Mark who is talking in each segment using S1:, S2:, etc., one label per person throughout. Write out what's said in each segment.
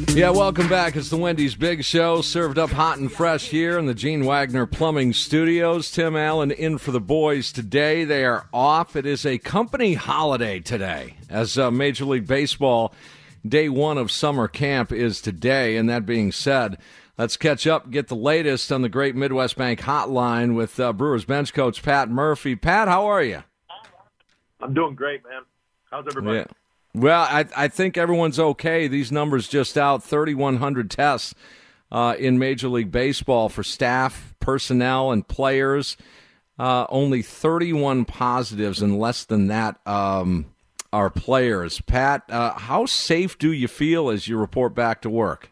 S1: Yeah, welcome back. It's the Wendy's Big Show, served up hot and fresh here in the Gene Wagner Plumbing Studios. Tim Allen in for the boys today. They are off. It is a company holiday today, as Major League Baseball day one of summer camp is today. And that being said, let's catch up, get the latest on the great Midwest Bank hotline with Brewers bench coach Pat Murphy. Pat, how are you?
S2: I'm doing great, man. How's everybody?
S1: Yeah. Well, I think everyone's okay. These numbers just out, 3,100 tests in Major League Baseball for staff, personnel, and players. Only 31 positives, and less than that are players. Pat, how safe do you feel as you report back to work?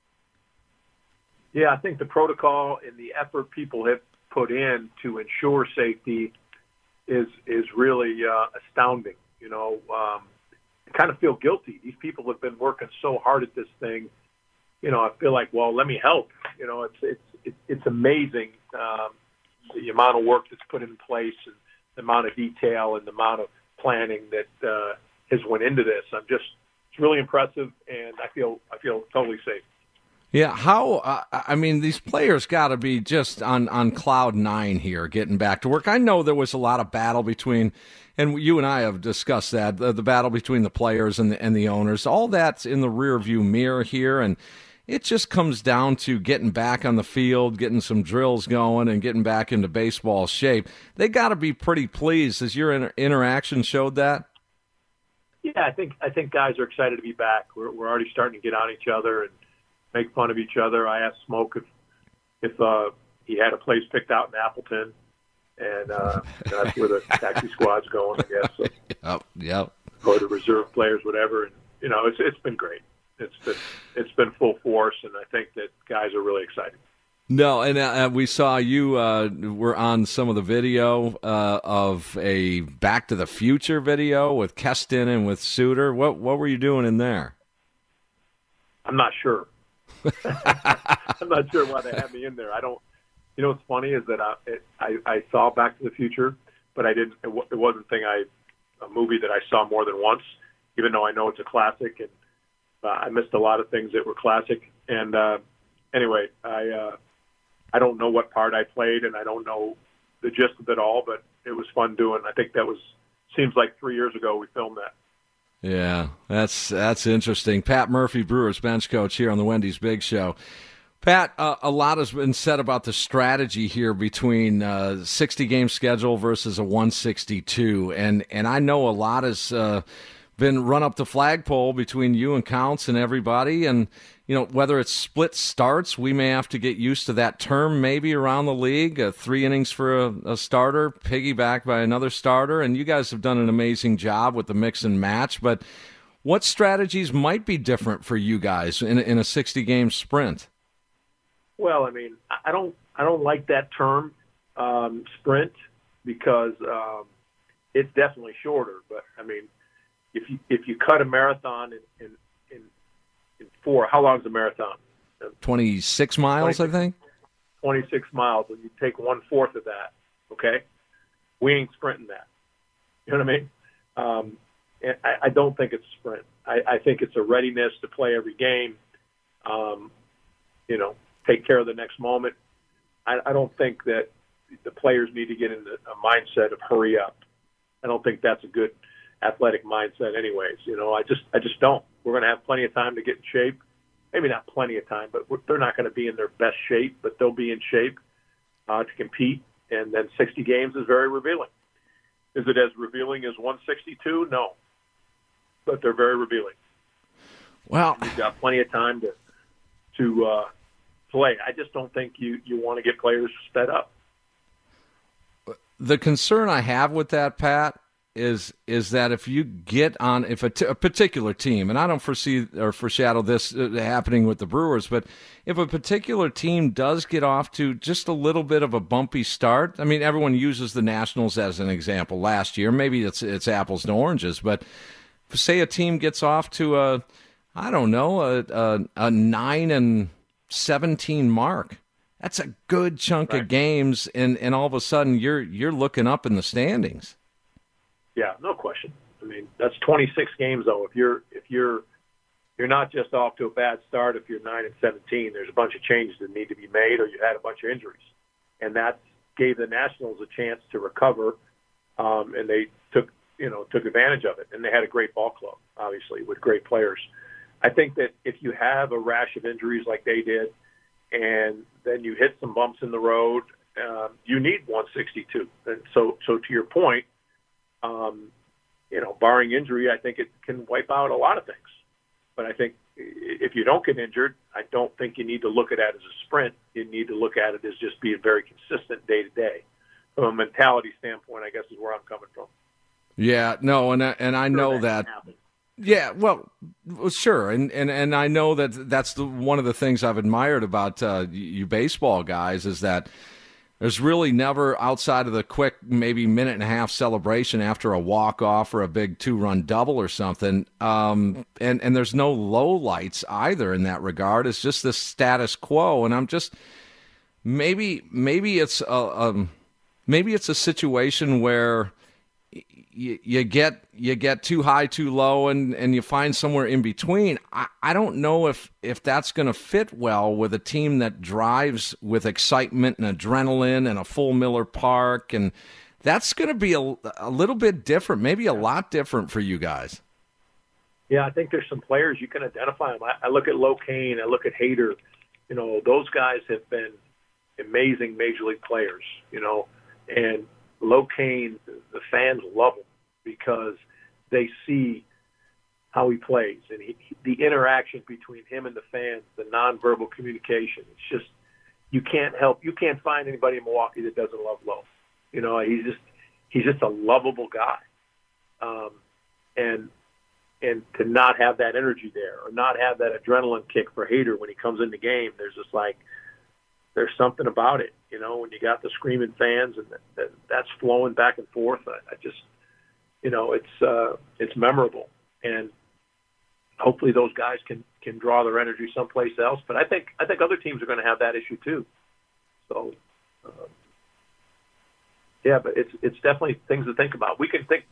S2: Yeah, I think the protocol and the effort people have put in to ensure safety is really astounding. You know, I kind of feel guilty. These people have been working so hard at this thing. You know, I feel like, well, let me help. You know, it's amazing the amount of work that's put in place and the amount of detail and the amount of planning that has went into this. It's really impressive, and I feel totally safe.
S1: Yeah, how? I mean, these players got to be just on cloud nine here, getting back to work. I know there was a lot of battle between, and you and I have discussed that, the battle between the players and the owners. All that's in the rearview mirror here, and it just comes down to getting back on the field, getting some drills going, and getting back into baseball shape. They got to be pretty pleased. As your interaction showed that.
S2: Yeah, I think guys are excited to be back. We're already starting to get on each other and make fun of each other. I asked Smoke if he had a place picked out in Appleton, and that's where the taxi squad's going, I guess. So,
S1: yep.
S2: Or the reserve players, whatever. And you know, it's been great. It's been full force, and I think that guys are really excited.
S1: No, and we saw you were on some of the video of a Back to the Future video with Keston and with Suter. What were you doing in there?
S2: I'm not sure. I'm not sure why they had me in there. I don't. You know what's funny is that I saw Back to the Future, but I didn't. It wasn't a movie that I saw more than once, even though I know it's a classic, and I missed a lot of things that were classic. And anyway, I don't know what part I played, and I don't know the gist of it all, but it was fun doing. I think seems like 3 years ago we filmed that.
S1: Yeah, that's interesting. Pat Murphy, Brewers bench coach here on the Wendy's Big Show. Pat, a lot has been said about the strategy here between 60-game schedule versus a 162, and I know a lot has been run up the flagpole between you and Counts and everybody, and you know, whether it's split starts, we may have to get used to that term maybe around the league, 3 innings for a starter, piggybacked by another starter, and you guys have done an amazing job with the mix and match, but what strategies might be different for you guys in a 60-game sprint?
S2: Well, I mean, I don't like that term, sprint, because it's definitely shorter, but I mean, if you cut a marathon in 4, how long is a marathon?
S1: 26 miles, 26, I think.
S2: 26 miles, and you take 1/4 of that, okay? We ain't sprinting that. You know what I mean? And I don't think it's a sprint. I think it's a readiness to play every game, you know, take care of the next moment. I don't think that the players need to get in a mindset of hurry up. I don't think that's a good athletic mindset anyways. You know, I just don't. We're going to have plenty of time to get in shape. Maybe not plenty of time, but they're not going to be in their best shape, but they'll be in shape to compete. And then 60 games is very revealing. Is it as revealing as 162? No. But they're very revealing.
S1: Well,
S2: you've got plenty of time to play. I just don't think you want to get players sped up.
S1: The concern I have with that, Pat, is that if you get on, if a particular team, and I don't foresee or foreshadow this happening with the Brewers, but if a particular team does get off to just a little bit of a bumpy start, I mean, everyone uses the Nationals as an example last year. Maybe it's apples to oranges, but say a team gets off to a 9-17 mark. That's a good chunk of games, and all of a sudden you're looking up in the standings.
S2: Yeah, no question. I mean, that's 26 games though. If you're you're not just off to a bad start if you're 9-17. There's a bunch of changes that need to be made, or you had a bunch of injuries, and that gave the Nationals a chance to recover, and they took advantage of it. And they had a great ball club, obviously, with great players. I think that if you have a rash of injuries like they did, and then you hit some bumps in the road, you need 162. And so to your point, barring injury, I think it can wipe out a lot of things. But I think if you don't get injured, I don't think you need to look at it as a sprint. You need to look at it as just being very consistent day to day. From a mentality standpoint, I guess is where I'm coming from.
S1: Yeah, no, and I know that. Yeah, well, sure, and I know that that's one of the things I've admired about you baseball guys is that there's really never, outside of the quick maybe minute and a half celebration after a walk-off or a big 2-run double or something, and there's no lowlights either in that regard. It's just the status quo, and I'm just maybe it's a situation where you get too high, too low, and you find somewhere in between. I don't know if that's going to fit well with a team that drives with excitement and adrenaline and a full Miller Park, and that's going to be a little bit different, maybe a lot different for you guys.
S2: Yeah, I think there's some players you can identify them. I look at Locane, I look at Hader. Those guys have been amazing major league players, and Locane, the fans love him because they see how he plays and the interaction between him and the fans, the nonverbal communication. It's just you can't find anybody in Milwaukee that doesn't love Lowe. He's just a lovable guy, and to not have that energy there or not have that adrenaline kick for Hader when he comes in the game, there's something about it, when you got the screaming fans and that's flowing back and forth. I just, it's memorable, and hopefully those guys can draw their energy someplace else. But I think other teams are going to have that issue too. So, but it's definitely things to think about. We can think,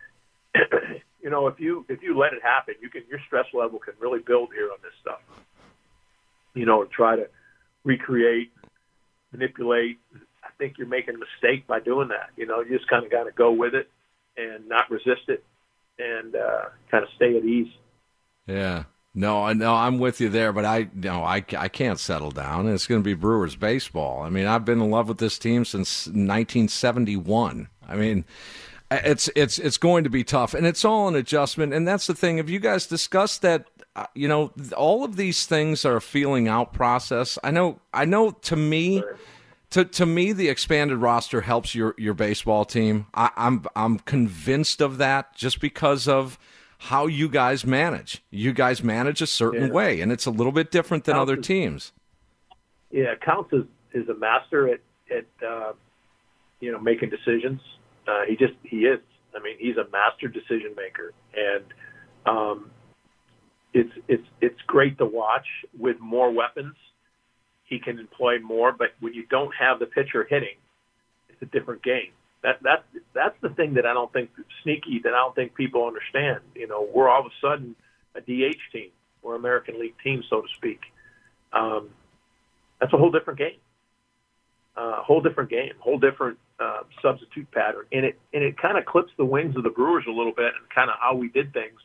S2: if you let it happen, your stress level can really build here on this stuff. And try to recreate, manipulate. I think you're making a mistake by doing that. You just kind of got to go with it and not resist it and kind of stay at ease.
S1: Yeah. No, I'm with you there, but I can't settle down. It's going to be Brewers baseball. I mean, I've been in love with this team since 1971. I mean, it's going to be tough, and it's all an adjustment. And that's the thing. Have you guys discussed that? All of these things are a feeling out process. I know. To me, to me, the expanded roster helps your baseball team. I'm convinced of that just because of how you guys manage. You guys manage a certain way, and it's a little bit different than other teams.
S2: Yeah, Counts is a master at making decisions. He is. I mean, he's a master decision maker, and it's great to watch. With more weapons, he can employ more. But when you don't have the pitcher hitting, it's a different game. That's the thing that I don't think sneaky. That I don't think people understand. We're all of a sudden a DH team. We're an American League team, so to speak. That's a whole different game. Whole different substitute pattern, and it kind of clips the wings of the Brewers a little bit, and kind of how we did things.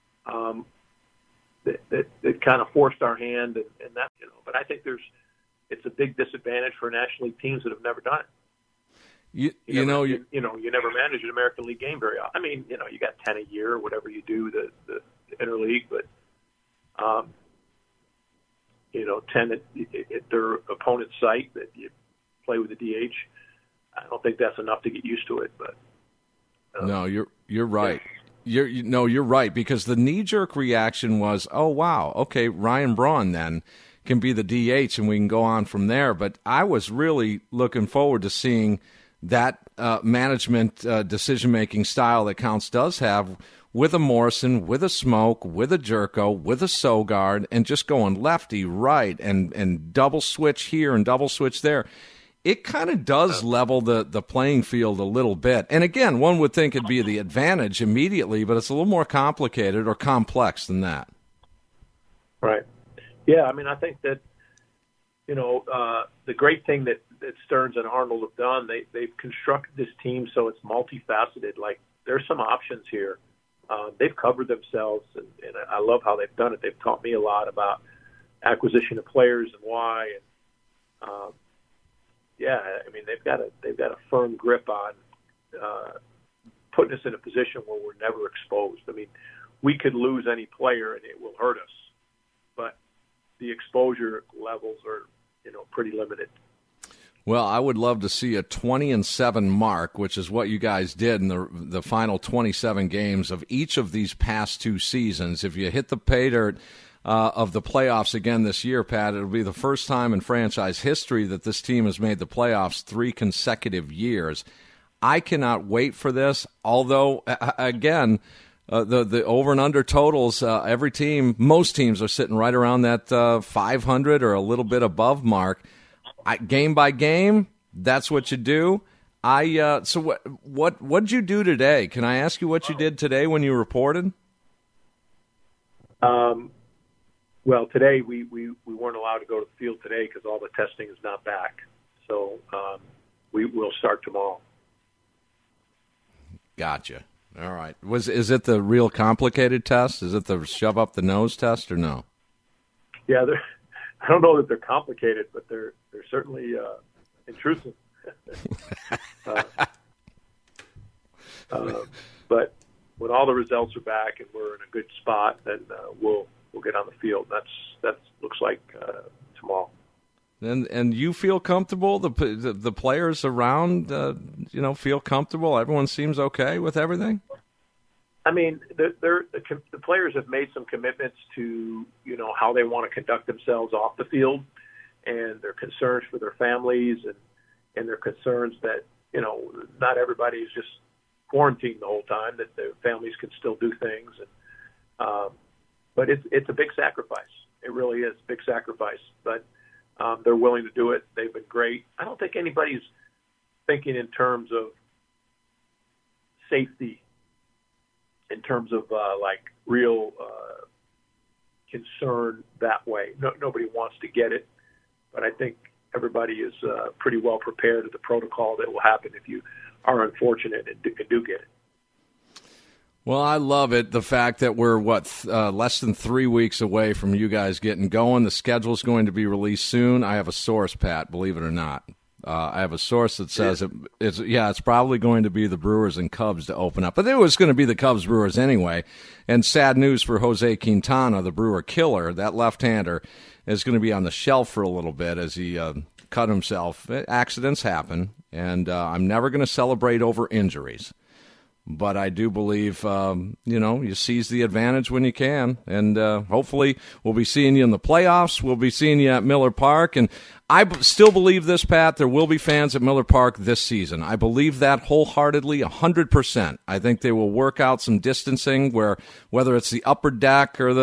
S2: That kind of forced our hand, and that But I think it's a big disadvantage for National League teams that have never done it. You never manage an American League game very often. I mean, you got 10 a year or whatever you do the interleague, but 10 at their opponent's site that you play with the DH. I don't think that's enough to get used to it. But
S1: no, you're right. Yeah. You're right, because the knee-jerk reaction was, oh wow, okay, Ryan Braun then can be the DH and we can go on from there. But I was really looking forward to seeing that management decision-making style that Counts does have, with a Morrison, with a Smoke, with a Jerko, with a Sogard, and just going lefty, right, and double switch here and double switch there. It kind of does level the playing field a little bit. And again, one would think it'd be the advantage immediately, but it's a little more complicated or complex than that.
S2: Right. Yeah, I mean, I think that, the great thing that Stearns and Arnold have done, they've constructed this team so it's multifaceted. Like, there's some options here. They've covered themselves, and I love how they've done it. They've taught me a lot about acquisition of players and why. And I mean, they've got a firm grip on putting us in a position where we're never exposed. I mean, we could lose any player and it will hurt us, but the exposure levels are, pretty limited.
S1: Well, I would love to see a 20-7 mark, which is what you guys did in the final 27 games of each of these past two seasons. If you hit the pay dirt of the playoffs again this year, Pat, it'll be the first time in franchise history that this team has made the playoffs 3 consecutive years. I cannot wait for this, although, again, the over and under totals, most teams are sitting right around that 500 or a little bit above mark. Game by game, that's what you do. So what'd you do today? Can I ask you what you did today when you reported?
S2: Well, today we weren't allowed to go to the field today because all the testing is not back. So we will start tomorrow.
S1: Gotcha. All right. Is it the real complicated test? Is it the shove up the nose test or no?
S2: Yeah, I don't know that they're complicated, but they're certainly intrusive. But when all the results are back and we're in a good spot, then we'll get on the field. That looks like tomorrow.
S1: And you feel comfortable? The players around, feel comfortable? Everyone seems okay with everything?
S2: I mean, the players have made some commitments to, how they want to conduct themselves off the field, and their concerns for their families and their concerns that, not everybody is just quarantined the whole time, that their families can still do things. And but it's a big sacrifice. It really is a big sacrifice. But they're willing to do it. They've been great. I don't think anybody's thinking in terms of safety, in terms of real concern that way. Nobody wants to get it, but I think everybody is pretty well prepared at the protocol that will happen if you are unfortunate and do get it.
S1: Well, I love it, the fact that we're, less than 3 weeks away from you guys getting going. The schedule's going to be released soon. I have a source, Pat, believe it or not. I have a source that says it's probably going to be the Brewers and Cubs to open up. But it was going to be the Cubs-Brewers anyway. And sad news for Jose Quintana, the Brewer killer, that left-hander, is going to be on the shelf for a little bit as he cut himself. Accidents happen, and I'm never going to celebrate over injuries. But I do believe, you seize the advantage when you can. And hopefully we'll be seeing you in the playoffs. We'll be seeing you at Miller Park. And I still believe this, Pat. There will be fans at Miller Park this season. I believe that wholeheartedly, 100%. I think they will work out some distancing whether it's the upper deck or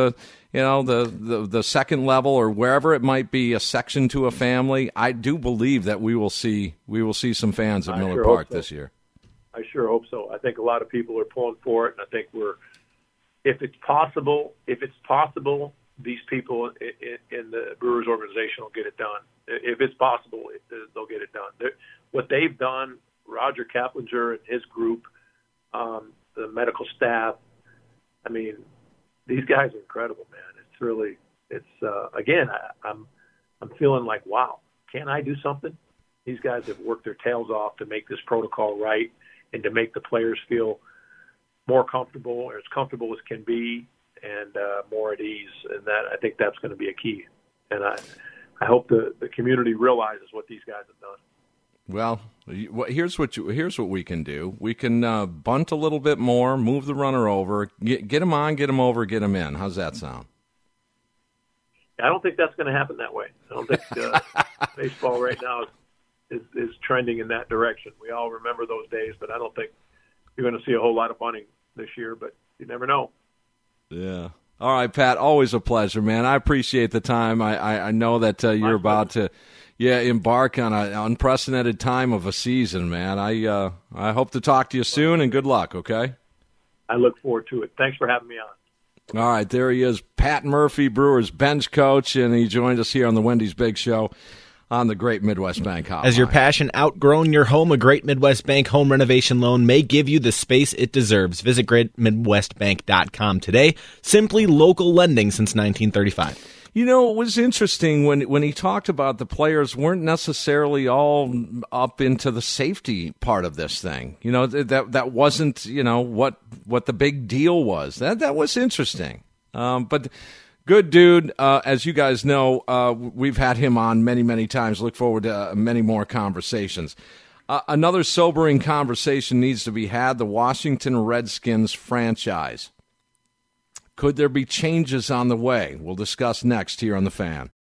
S1: the second level or wherever it might be, a section to a family. I do believe that we will see some fans at Miller Park this year.
S2: I sure hope so. I think a lot of people are pulling for it, and I think if it's possible, these people in the Brewers organization will get it done. If it's possible, they'll get it done. What they've done, Roger Kaplinger and his group, the medical staff, I mean, these guys are incredible, man. Again, I'm feeling like, wow, can I do something? These guys have worked their tails off to make this protocol right, and to make the players feel more comfortable, or as comfortable as can be, and more at ease. And I think that's going to be a key. And I hope the community realizes what these guys have done.
S1: Well, here's what we can do. We can bunt a little bit more, move the runner over, get him on, get him over, get him in. How's that sound?
S2: I don't think that's going to happen that way. I don't think baseball right now is trending in that direction. We all remember those days, but I don't think you're going to see a whole lot of bunting this year, but you never know.
S1: Yeah. All right, Pat, always a pleasure, man. I appreciate the time. I know that you're about to embark on an unprecedented time of a season, man. I hope to talk to you soon, and good luck, okay?
S2: I look forward to it. Thanks for having me on.
S1: All right, there he is, Pat Murphy, Brewers bench coach, and he joined us here on the Wendy's Big Show on the Great Midwest Bank Hotline.
S3: Has your passion outgrown your home? A Great Midwest Bank home renovation loan may give you the space it deserves. Visit greatmidwestbank.com today. Simply local lending since 1935.
S1: You know, it was interesting when he talked about the players weren't necessarily all up into the safety part of this thing. You know, that wasn't, you know, what the big deal was. That was interesting. But good dude. As you guys know, we've had him on many, many times. Look forward to many more conversations. Another sobering conversation needs to be had, the Washington Redskins franchise. Could there be changes on the way? We'll discuss next here on The Fan.